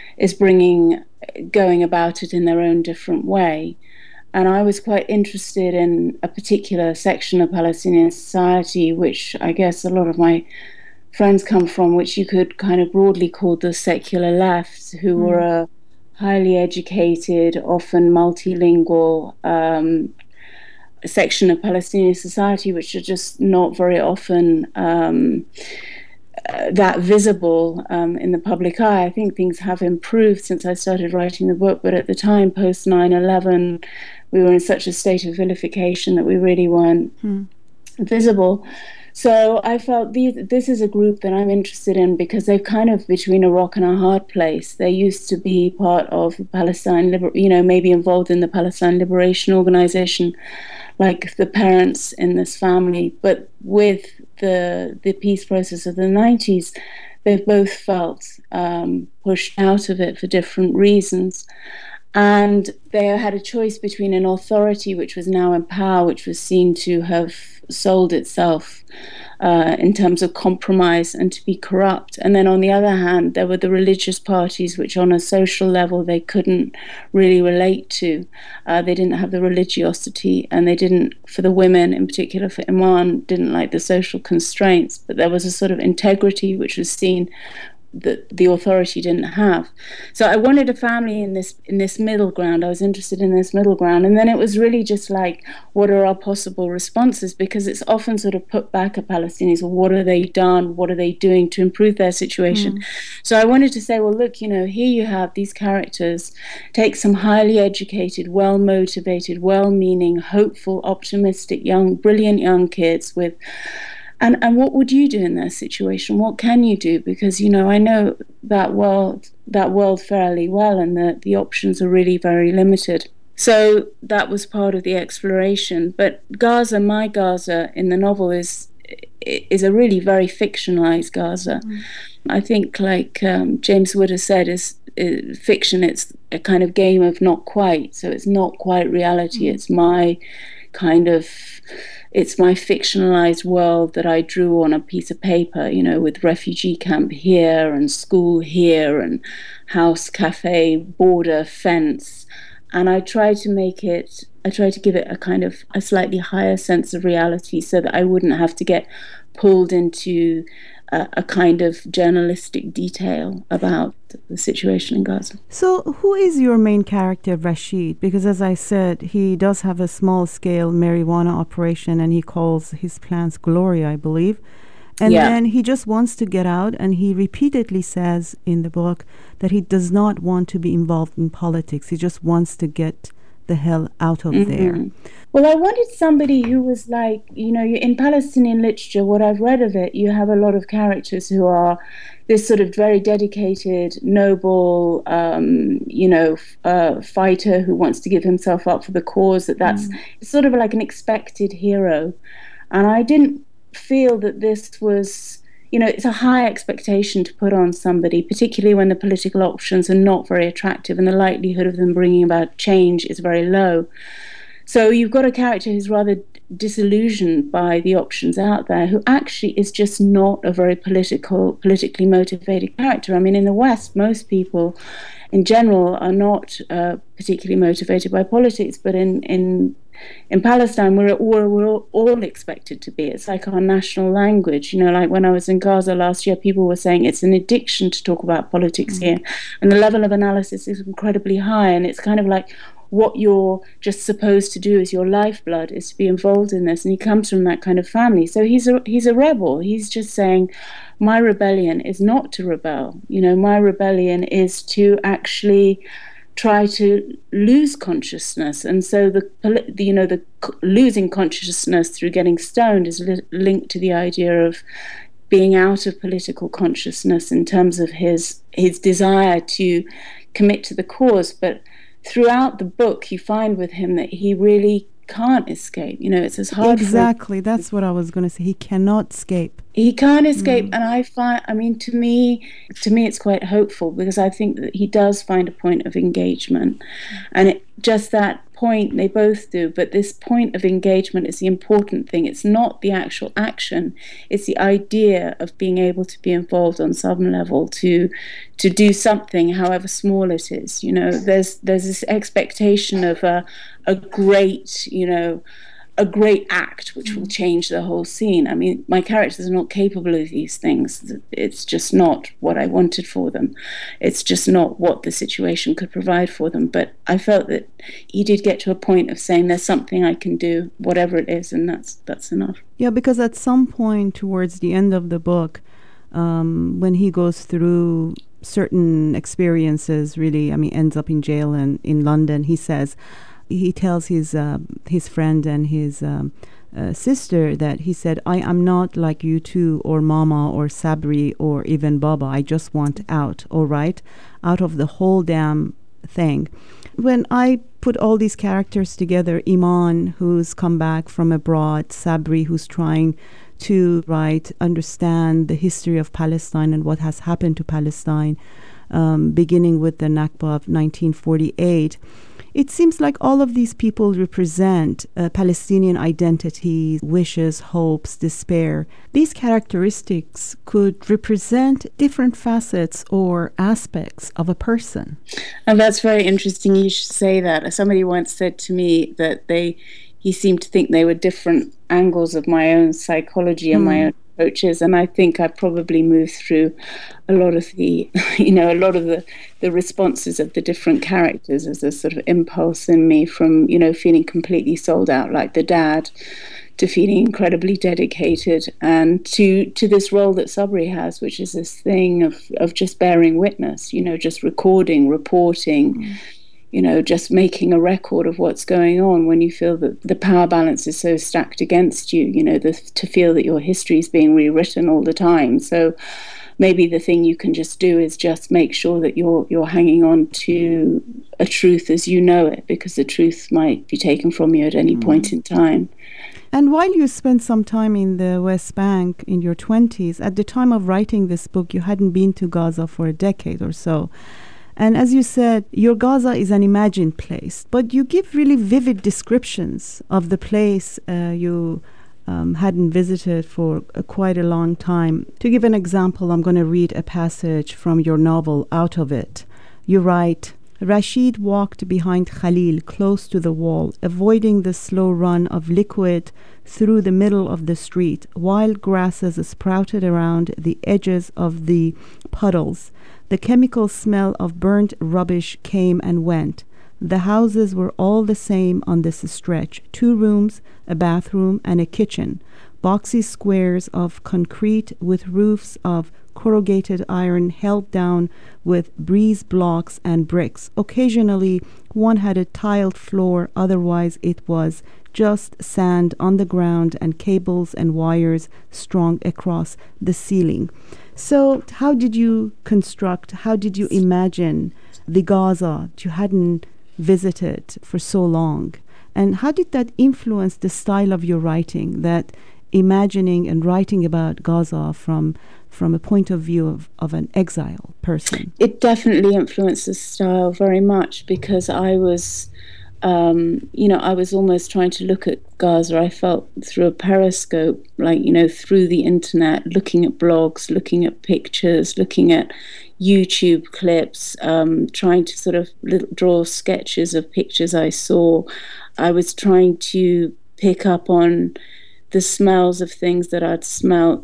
Speaker 7: going about it in their own different way. And I was quite interested in a particular section of Palestinian society, which I guess a lot of my friends come from, which you could kind of broadly call the secular left, who were a highly educated, often multilingual section of Palestinian society, which are just not very often that visible in the public eye. I think things have improved since I started writing the book, but at the time, post 9/11, we were in such a state of vilification that we really weren't visible. So I felt this is a group that I'm interested in because they're kind of between a rock and a hard place. They used to be part of Palestine, maybe involved in the Palestine Liberation Organization, like the parents in this family. But with the peace process of the 90s, they both felt pushed out of it for different reasons. And they had a choice between an authority which was now in power, which was seen to have sold itself in terms of compromise and to be corrupt. And then on the other hand, there were the religious parties, which on a social level they couldn't really relate to. They didn't have the religiosity, and they didn't, for the women in particular, for Iman, didn't like the social constraints. But there was a sort of integrity which was seen that the authority didn't have. So I wanted a family in this middle ground. I was interested in this middle ground. And then it was really just like, what are our possible responses? Because it's often sort of put back at Palestinians, well, what have they done? What are they doing to improve their situation? So I wanted to say, well, look, here you have these characters, take some highly educated, well-motivated, well-meaning, hopeful, optimistic, brilliant young kids with And what would you do in that situation? What can you do? Because, I know that world fairly well, and the options are really very limited. So that was part of the exploration. But Gaza, my Gaza in the novel is a really very fictionalized Gaza. I think, like James Wood has said, is fiction. It's a kind of game of not quite. So it's not quite reality. It's my fictionalized world that I drew on a piece of paper, with refugee camp here and school here and house, cafe, border, fence. And I try to give it a slightly higher sense of reality so that I wouldn't have to get pulled into a kind of journalistic detail about the situation in Gaza.
Speaker 3: So who is your main character, Rashid? Because as I said, he does have a small-scale marijuana operation, and he calls his plants Gloria, I believe. And then he just wants to get out, and he repeatedly says in the book that he does not want to be involved in politics. He just wants to get the hell out of there.
Speaker 7: Well, I wanted somebody who was like, in Palestinian literature, what I've read of it, you have a lot of characters who are this sort of very dedicated, noble, fighter who wants to give himself up for the cause. That's sort of like an expected hero. And I didn't feel that this was, it's a high expectation to put on somebody, particularly when the political options are not very attractive and the likelihood of them bringing about change is very low. So you've got a character who's rather disillusioned by the options out there, who actually is just not a very politically motivated character. I mean, in the West, most people in general are not particularly motivated by politics, but in Palestine, we're all expected to be. It's like our national language. Like when I was in Gaza last year, people were saying it's an addiction to talk about politics here. And the level of analysis is incredibly high. And it's kind of like what you're just supposed to do is your lifeblood, is to be involved in this. And he comes from that kind of family. So he's a rebel. He's just saying, my rebellion is not to rebel. My rebellion is to actually try to lose consciousness. And so the losing consciousness through getting stoned is linked to the idea of being out of political consciousness in terms of his desire to commit to the cause. But throughout the book, you find with him that he really can't escape. It's as hard.
Speaker 3: Exactly. That's what I was going to say. He cannot escape.
Speaker 7: He can't escape. And to me, it's quite hopeful, because I think that he does find a point of engagement. And just that point, they both do. But this point of engagement is the important thing. It's not the actual action. It's the idea of being able to be involved on some level, to do something, however small it is. There's this expectation of a great act which will change the whole scene. I mean, my characters are not capable of these things. It's just not what I wanted for them. It's just not what the situation could provide for them. But I felt that he did get to a point of saying there's something I can do, whatever it is, and that's enough.
Speaker 3: Yeah, because at some point towards the end of the book, when he goes through certain experiences, really, ends up in jail and in London, he tells his friend and his sister that he said, I am not like you two or Mama or Sabri or even Baba. I just want out, all right? Out of the whole damn thing. When I put all these characters together, Iman, who's come back from abroad, Sabri, who's trying to understand the history of Palestine and what has happened to Palestine, beginning with the Nakba of 1948, it seems like all of these people represent Palestinian identity, wishes, hopes, despair. These characteristics could represent different facets or aspects of a person.
Speaker 7: And that's very interesting you should say that. Somebody once said to me that he seemed to think they were different angles of my own psychology and my own approaches, and I think I probably moved through a lot of the responses of the different characters as a sort of impulse in me, from feeling completely sold out like the dad, to feeling incredibly dedicated, and to this role that Sabri has, which is this thing of just bearing witness, just recording, reporting, just making a record of what's going on when you feel that the power balance is so stacked against you, to feel that your history is being rewritten all the time. So maybe the thing you can just do is just make sure that you're hanging on to a truth as you know it, because the truth might be taken from you at any point in time.
Speaker 3: And while you spent some time in the West Bank in your 20s, at the time of writing this book, you hadn't been to Gaza for a decade or so. And as you said, your Gaza is an imagined place, but you give really vivid descriptions of the place you hadn't visited for quite a long time. To give an example, I'm going to read a passage from your novel, Out of It. You write, Rashid walked behind Khalil close to the wall, avoiding the slow run of liquid through the middle of the street. Wild grasses sprouted around the edges of the puddles. The chemical smell of burnt rubbish came and went. The houses were all the same on this stretch: 2 rooms, a bathroom, and a kitchen. Boxy squares of concrete with roofs of corrugated iron held down with breeze blocks and bricks. Occasionally, one had a tiled floor, otherwise it was just sand on the ground and cables and wires strung across the ceiling. So how did you imagine the Gaza you hadn't visited for so long? And how did that influence the style of your writing, that imagining and writing about Gaza from a point of view of an exile person?
Speaker 7: It definitely influenced the style very much, because I was almost trying to look at Gaza, I felt, through a periscope, through the internet, looking at blogs, looking at pictures, looking at YouTube clips, trying to sort of draw sketches of pictures I saw. I was trying to pick up on the smells of things that I'd smelt,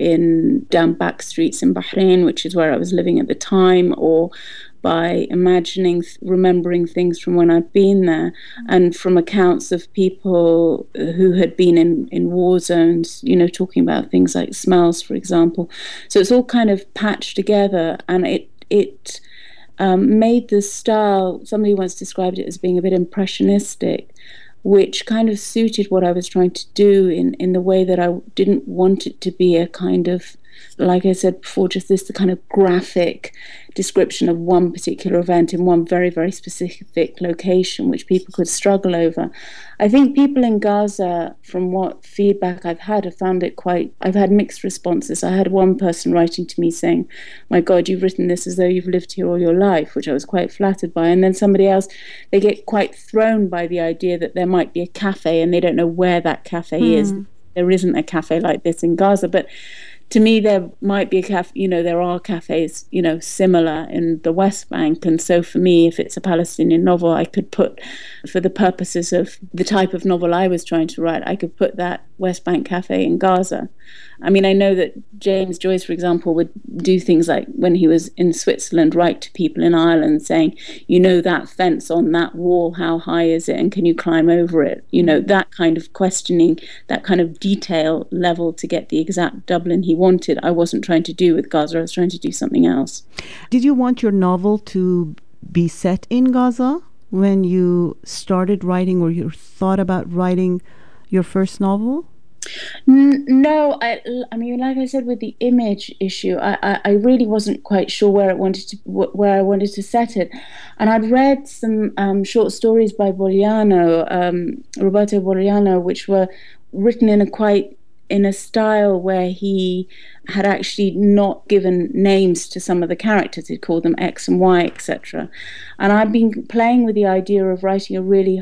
Speaker 7: in down back streets in Bahrain, which is where I was living at the time, or by remembering things from when I'd been there, and from accounts of people who had been in war zones, talking about things like smells, for example. So it's all kind of patched together, and it made the style, somebody once described it as being a bit impressionistic, which kind of suited what I was trying to do in the way that I didn't want it to be a kind of, like I said before, just the kind of graphic description of one particular event in one very, very specific location, which people could struggle over. I think people in Gaza, from what feedback I've had, have found it I've had mixed responses. I had one person writing to me saying, my God, you've written this as though you've lived here all your life, which I was quite flattered by. And then somebody else, they get quite thrown by the idea that there might be a cafe and they don't know where that cafe is. There isn't a cafe like this in Gaza, but to me, there might be a cafe, there are cafes, similar in the West Bank. And so for me, if it's a Palestinian novel, I could put, for the purposes of the type of novel I was trying to write, I could put that West Bank cafe in Gaza. I mean, I know that James Joyce, for example, would do things like, when he was in Switzerland, write to people in Ireland saying, that fence on that wall, how high is it? And can you climb over it? That kind of questioning, that kind of detail level to get the exact Dublin he wanted. I wasn't trying to do with Gaza. I was trying to do something else.
Speaker 3: Did you want your novel to be set in Gaza when you started writing, or you thought about writing your first novel?
Speaker 7: No, I mean, like I said, with the image issue, I really wasn't quite sure where I wanted to set it, and I'd read some short stories by Bogliano, Roberto Bogliano, which were written in a style where he had actually not given names to some of the characters. He'd called them X and Y, etc. And I'd been playing with the idea of writing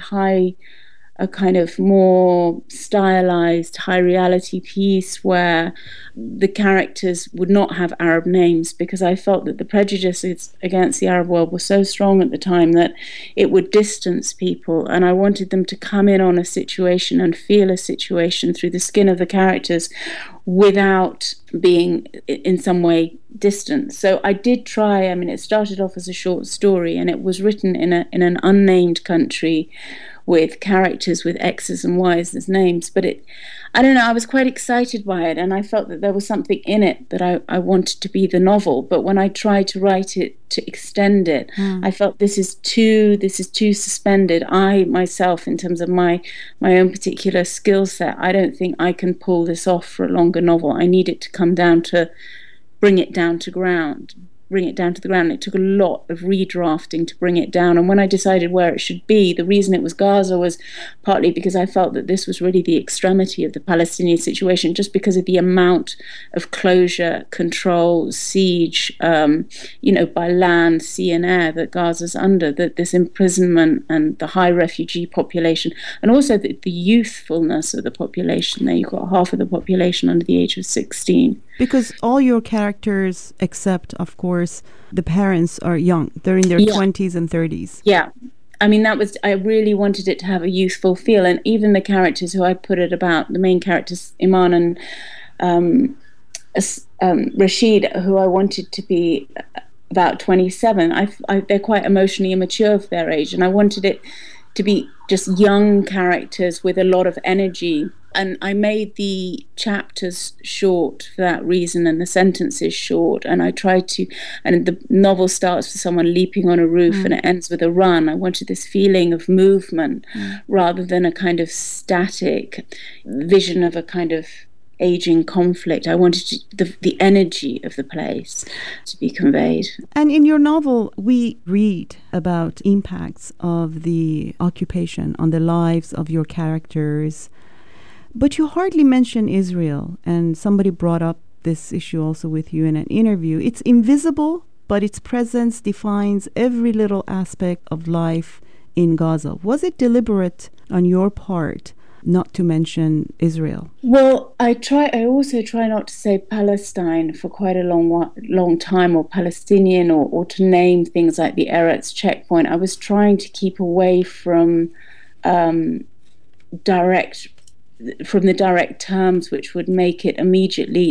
Speaker 7: a kind of more stylized, high reality piece where the characters would not have Arab names, because I felt that the prejudices against the Arab world were so strong at the time that it would distance people, and I wanted them to come in on a situation and feel a situation through the skin of the characters without being in some way distant. So I did try. It started off as a short story, and it was written in an unnamed country with characters with X's and Y's as names. But I don't know, I was quite excited by it, and I felt that there was something in it that I wanted to be the novel. But when I tried to write it, to extend it, I felt this is too suspended. I myself, in terms of my own particular skill set, I don't think I can pull this off for a longer novel. I need it to come down to bring it down to the ground. It took a lot of redrafting to bring it down. And when I decided where it should be, the reason it was Gaza was partly because I felt that this was really the extremity of the Palestinian situation, just because of the amount of closure, control, siege, by land, sea and air that Gaza's under, that this imprisonment and the high refugee population, and also the youthfulness of the population. There you've got half of the population under the age of 16.
Speaker 3: Because all your characters, except, of course, the parents, are young. They're in their 20s and 30s.
Speaker 7: Yeah. I mean, I really wanted it to have a youthful feel. And even the characters who I put it about, the main characters, Iman and Rashid, who I wanted to be about 27, they're quite emotionally immature for their age. And I wanted it to be just young characters with a lot of energy. And I made the chapters short for that reason, and the sentences short. And I tried to, and the novel starts with someone leaping on a roof and it ends with a run. I wanted this feeling of movement rather than a kind of static vision of a kind of aging conflict. I wanted the energy of the place to be conveyed.
Speaker 3: And in your novel, we read about impacts of the occupation on the lives of your characters. But you hardly mention Israel, and somebody brought up this issue also with you in an interview. It's invisible, but its presence defines every little aspect of life in Gaza. Was it deliberate on your part not to mention Israel?
Speaker 7: Well, I also try not to say Palestine for quite a long time, or Palestinian, or to name things like the Eretz checkpoint. I was trying to keep away from the direct terms which would make it immediately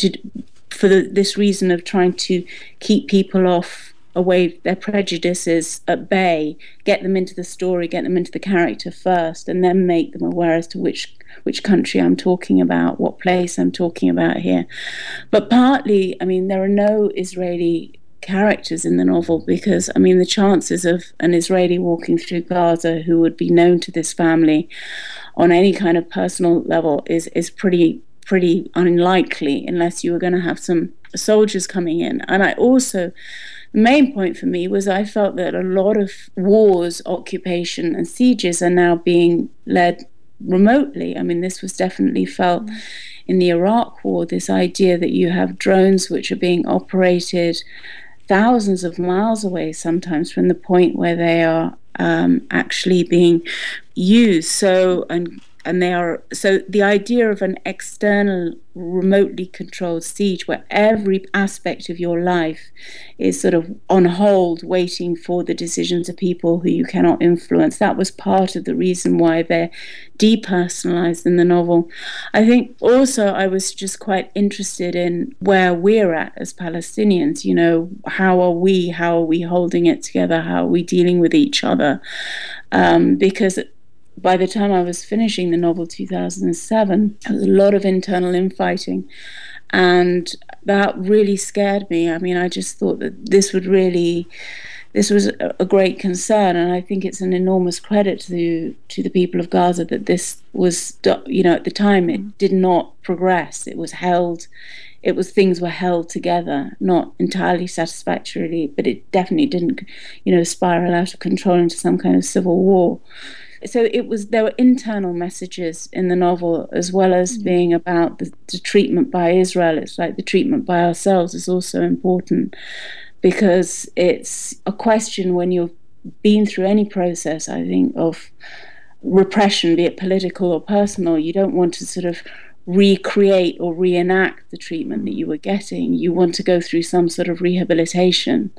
Speaker 7: this reason of trying to keep people away, their prejudices at bay, get them into the story, get them into the character first, and then make them aware as to which country I'm talking about, what place I'm talking about here. But partly, I mean, there are no Israeli characters in the novel, because I mean the chances of an Israeli walking through Gaza who would be known to this family on any kind of personal level is pretty unlikely, unless you were going to have some soldiers coming in. And the main point for me was I felt that a lot of wars, occupation and sieges are now being led remotely. I mean, this was definitely felt in the Iraq War, this idea that you have drones which are being operated thousands of miles away, sometimes from the point where they are actually being used. So the idea of an external, remotely controlled siege where every aspect of your life is sort of on hold, waiting for the decisions of people who you cannot influence, that was part of the reason why they're depersonalized in the novel. I think also I was just quite interested in where we're at as Palestinians. You know, how are we holding it together? How are we dealing with each other? Because by the time I was finishing the novel, 2007, there was a lot of internal infighting, and that really scared me. I mean, I just thought that this was a great concern, and I think it's an enormous credit to the people of Gaza that this was, you know, at the time it did not progress. It was things were held together, not entirely satisfactorily, but it definitely didn't, you know, spiral out of control into some kind of civil war. So there were internal messages in the novel, as well as being about the treatment by Israel. It's like the treatment by ourselves is also important, because it's a question when you've been through any process, I think, of repression, be it political or personal. You don't want to sort of recreate or reenact the treatment that you were getting. You want to go through some sort of rehabilitation.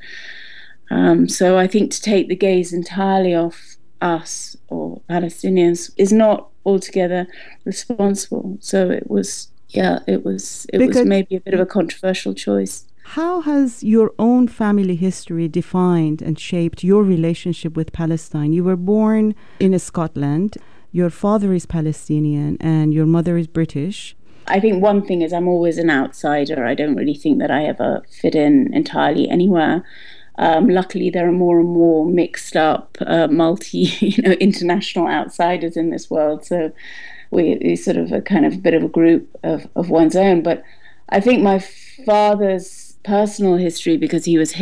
Speaker 7: So I think to take the gaze entirely off us or Palestinians is not altogether responsible. So it was maybe a bit of a controversial choice.
Speaker 3: How has your own family history defined and shaped your relationship with Palestine? You were born in Scotland. Your father is Palestinian and your mother is British.
Speaker 7: I think one thing is I'm always an outsider. I don't really think that I ever fit in entirely anywhere. Luckily, there are more and more mixed up, international outsiders in this world. So we're sort of a kind of bit of a group of one's own. But I think my father's personal history, because he was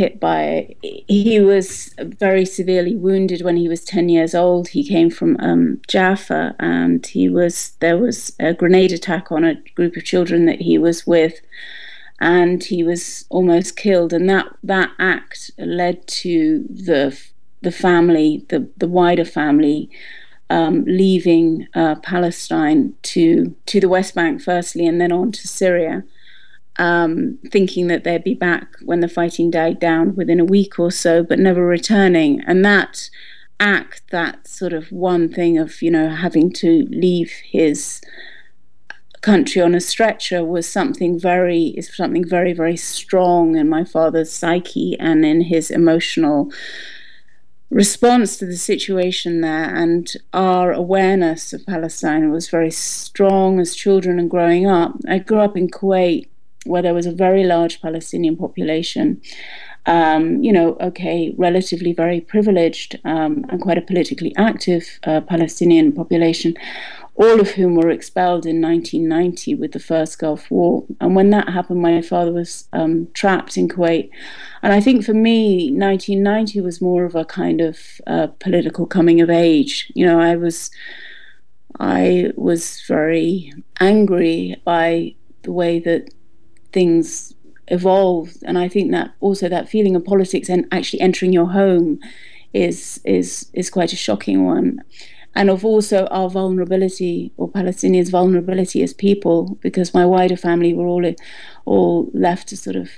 Speaker 7: very severely wounded when he was 10 years old. He came from Jaffa, and there was a grenade attack on a group of children that he was with, and he was almost killed. And that act led to the family, the wider family, leaving Palestine to the West Bank firstly, and then on to Syria. Thinking that they'd be back when the fighting died down within a week or so, but never returning. And that act, that sort of one thing of, having to leave his country on a stretcher was something very, very strong in my father's psyche and in his emotional response to the situation there. And our awareness of Palestine was very strong as children and growing up. I grew up in Kuwait, where there was a very large Palestinian population, relatively very privileged and quite a politically active Palestinian population, all of whom were expelled in 1990 with the first Gulf War. And when that happened, my father was trapped in Kuwait. And I think for me, 1990 was more of a kind of political coming of age. I was very angry by the way that things evolved, and I think that also that feeling of politics and actually entering your home is quite a shocking one, and of also our vulnerability, or Palestinians' vulnerability as people, because my wider family were all left to sort of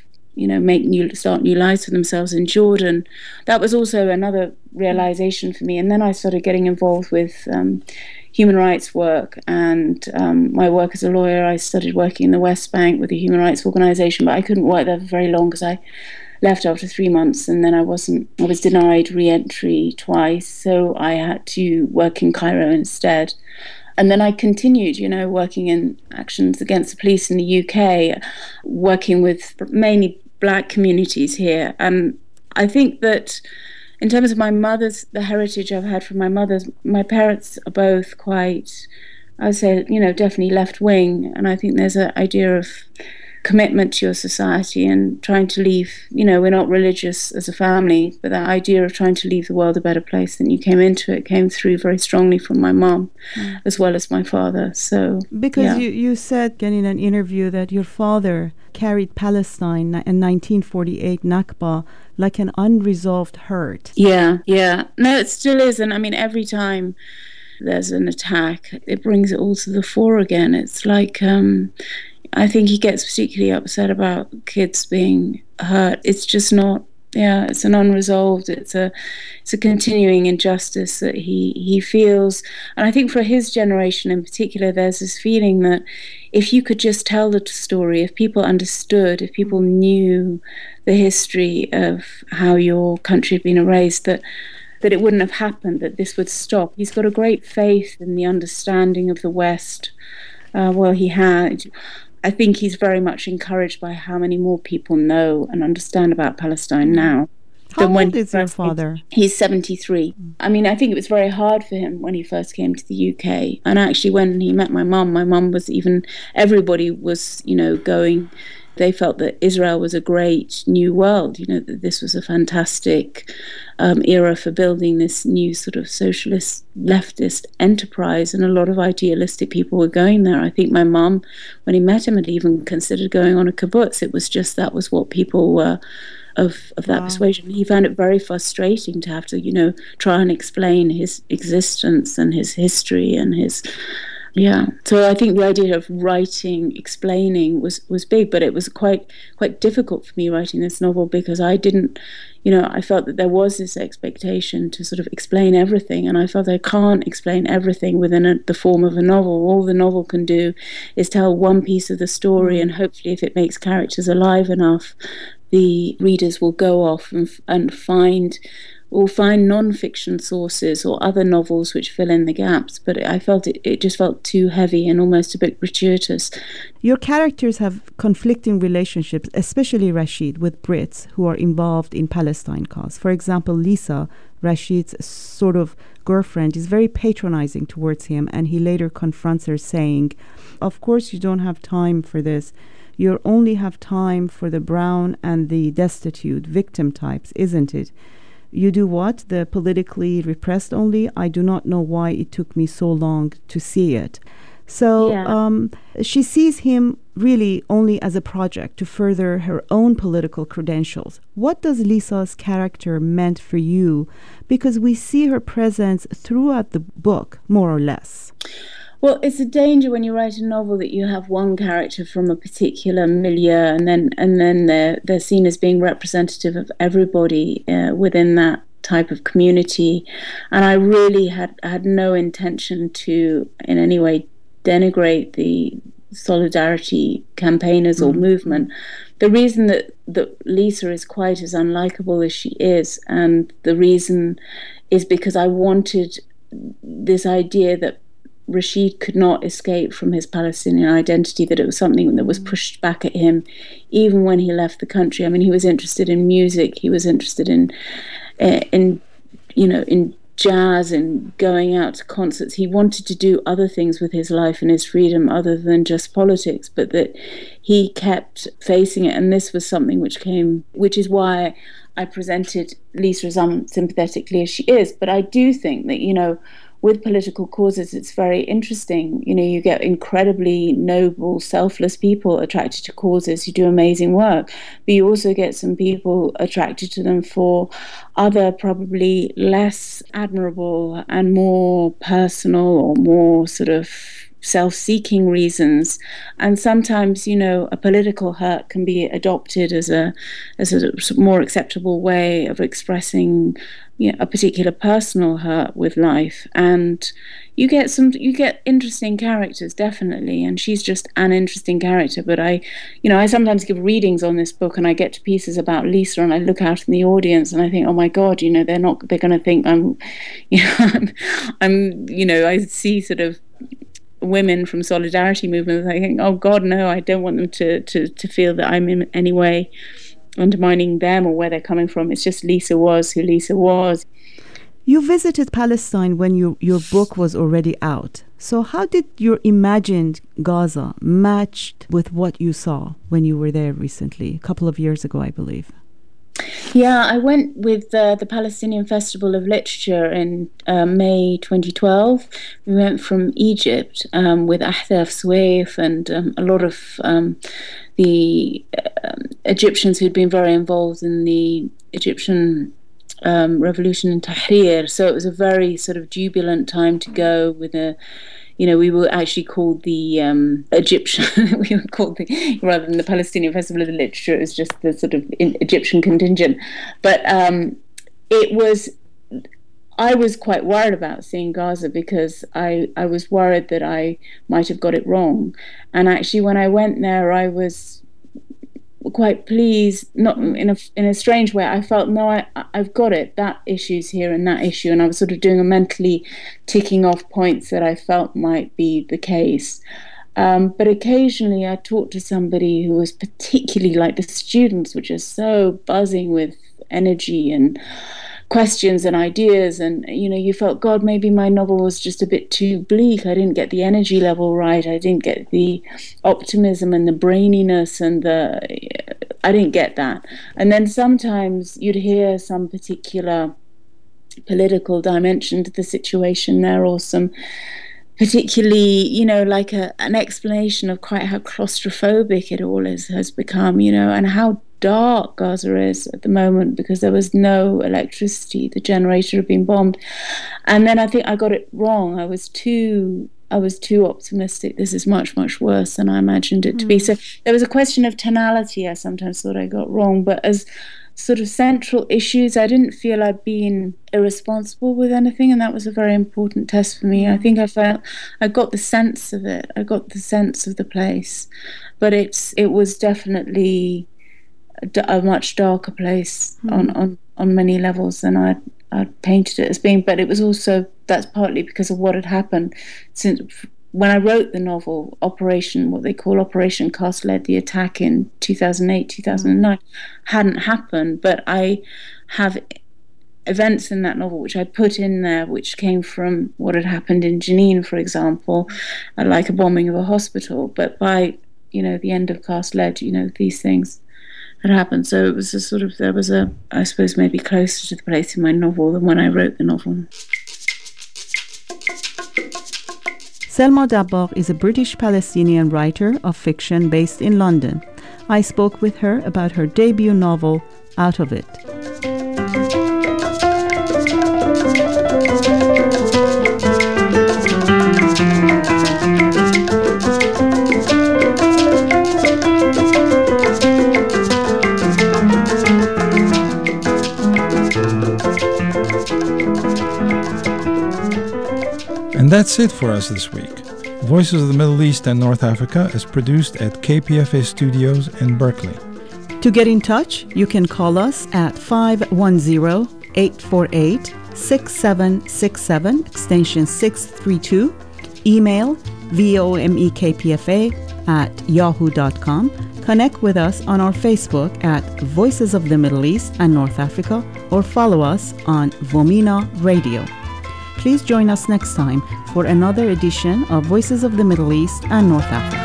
Speaker 7: start new lives for themselves in Jordan. That was also another realization for me. And then I started getting involved with human rights work, and my work as a lawyer. I started working in the West Bank with a human rights organization, but I couldn't work there for very long because I left after 3 months, and then I was denied re-entry twice, so I had to work in Cairo instead. And then I continued, working in actions against the police in the UK, working with mainly Black communities here. And I think that in terms of the heritage I've had from my parents are both quite, I would say, definitely left-wing. And I think there's an idea of commitment to your society and trying to leave, we're not religious as a family, but that idea of trying to leave the world a better place than you came into it came through very strongly from my mom as well as my father. So
Speaker 3: because you said in an interview that your father carried Palestine in 1948 Nakba like an unresolved hurt.
Speaker 7: Yeah. No, it still is. And I mean, every time there's an attack, it brings it all to the fore again. It's like, I think he gets particularly upset about kids being hurt. It's just not, it's an unresolved, it's a continuing injustice that he feels. And I think for his generation in particular, there's this feeling that if you could just tell the story, if people understood, if people knew the history of how your country had been erased, that it wouldn't have happened, that this would stop. He's got a great faith in the understanding of the West. He had. I think he's very much encouraged by how many more people know and understand about Palestine now.
Speaker 3: How old is your father?
Speaker 7: He's 73. I mean, I think it was very hard for him when he first came to the UK. And actually, when he met my mum was everybody was, going. They felt that Israel was a great new world, that this was a fantastic era for building this new sort of socialist, leftist enterprise, and a lot of idealistic people were going there. I think my mum, when he met him, had even considered going on a kibbutz. It was just that was what people were of that persuasion. He found it very frustrating to have to, try and explain his existence and his history and his... Yeah, so I think the idea of writing, explaining was big, but it was quite difficult for me writing this novel because I didn't, I felt that there was this expectation to sort of explain everything, and I felt I can't explain everything within the form of a novel. All the novel can do is tell one piece of the story, and hopefully if it makes characters alive enough, the readers will go off and find non-fiction sources or other novels which fill in the gaps, but I felt it just felt too heavy and almost a bit gratuitous.
Speaker 3: Your characters have conflicting relationships, especially Rashid, with Brits who are involved in Palestine cause. For example, Lisa, Rashid's sort of girlfriend, is very patronizing towards him, and he later confronts her saying, "Of course you don't have time for this. You only have time for the brown and the destitute victim types, isn't it? You do what? The politically repressed only? I do not know why it took me so long to see it." So she sees him really only as a project to further her own political credentials. What does Lisa's character meant for you? Because we see her presence throughout the book, more or less.
Speaker 7: Well, it's a danger when you write a novel that you have one character from a particular milieu, and then they're seen as being representative of everybody within that type of community. And I really had no intention to in any way denigrate the solidarity campaigners or movement. The reason that Lisa is quite as unlikable as she is, and the reason is because I wanted this idea that Rashid could not escape from his Palestinian identity, that it was something that was pushed back at him even when he left the country. I mean, he was interested in music, he was interested in jazz and going out to concerts. He wanted to do other things with his life and his freedom other than just politics, but that he kept facing it. And this was something which is why I presented Lisa as unsympathetically as she is. But I do think that, with political causes, it's very interesting. You get incredibly noble, selfless people attracted to causes who do amazing work, but you also get some people attracted to them for other, probably less admirable and more personal or more sort of self-seeking reasons. And sometimes, a political hurt can be adopted as a more acceptable way of expressing a particular personal hurt with life. And you get interesting characters, definitely, and she's just an interesting character. But I sometimes give readings on this book, and I get to pieces about Lisa, and I look out in the audience and I think, oh my God, they're going to think I see sort of women from solidarity movements. I think, oh God, no, I don't want them to feel that I'm in any way undermining them or where they're coming from. It's just Lisa was who Lisa was.
Speaker 3: You visited Palestine when your book was already out. So how did your imagined Gaza match with what you saw when you were there recently, a couple of years ago, I believe?
Speaker 7: Yeah, I went with the Palestinian Festival of Literature in May 2012. We went from Egypt with Ahdaf Swaif and a lot of the Egyptians who'd been very involved in the Egyptian revolution in Tahrir. So it was a very sort of jubilant time to go with we were actually called the Egyptian, we were called rather than the Palestinian Festival of the Literature, it was just the sort of Egyptian contingent. But I was quite worried about seeing Gaza because I was worried that I might have got it wrong. And actually when I went there, I was quite pleased, not in a strange way. I felt, no, I've got it, that issue's here and that issue, and I was sort of doing a mentally ticking off points that I felt might be the case. But occasionally I talked to somebody who was particularly like the students, which are so buzzing with energy and questions and ideas, and you felt, God, maybe my novel was just a bit too bleak. I didn't get the energy level right. I didn't get the optimism and the braininess and I didn't get that. And then sometimes you'd hear some particular political dimension to the situation there, or some particularly, like an explanation of quite how claustrophobic it all has become, and how dark Gaza is at the moment because there was no electricity. The generator had been bombed. And then I think I got it wrong. I was too optimistic. This is much, much worse than I imagined it to be. So there was a question of tonality I sometimes thought I got wrong. But as sort of central issues, I didn't feel I'd been irresponsible with anything, and that was a very important test for me. I think I felt I got the sense of it. I got the sense of the place. But it was definitely a much darker place on many levels than I'd painted it as being. But it was also, that's partly because of what had happened since when I wrote the novel. What they call Operation Cast Lead, the attack in 2008, 2009, hadn't happened. But I have events in that novel which I put in there, which came from what had happened in Jenin, for example, like a bombing of a hospital. But by, the end of Cast Lead, these things had happened. So it was a sort of, there was a, I suppose, maybe closer to the place in my novel than when I wrote the novel.
Speaker 3: Selma Dabakh is a British-Palestinian writer of fiction based in London. I spoke with her about her debut novel, Out of It.
Speaker 8: And that's it for us this week. Voices of the Middle East and North Africa is produced at KPFA Studios in Berkeley.
Speaker 3: To get in touch, you can call us at 510-848-6767, extension 632, email vomekpfa@yahoo.com. Connect with us on our Facebook at Voices of the Middle East and North Africa, or follow us on Vomina Radio. Please join us next time for another edition of Voices of the Middle East and North Africa.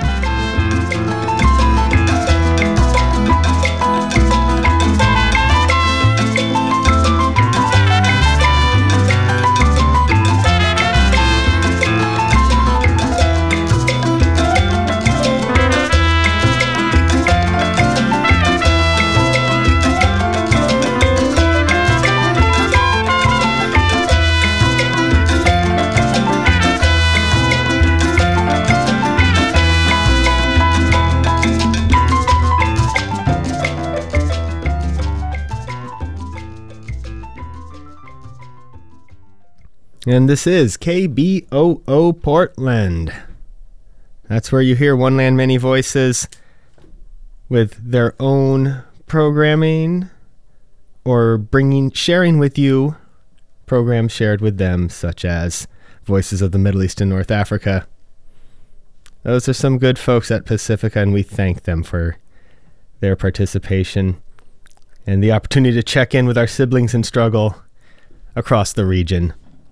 Speaker 2: And this is KBOO Portland. That's where you hear One Land, Many Voices with their own programming or sharing with you programs shared with them, such as Voices of the Middle East and North Africa. Those are some good folks at Pacifica, and we thank them for their participation and the opportunity to check in with our siblings in struggle across the region.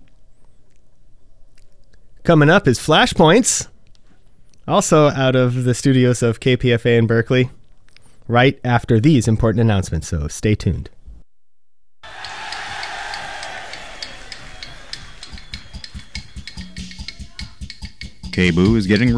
Speaker 2: Coming up is Flashpoints, also out of the studios of KPFA in Berkeley, right after these important announcements, so stay tuned.
Speaker 9: KBOO is getting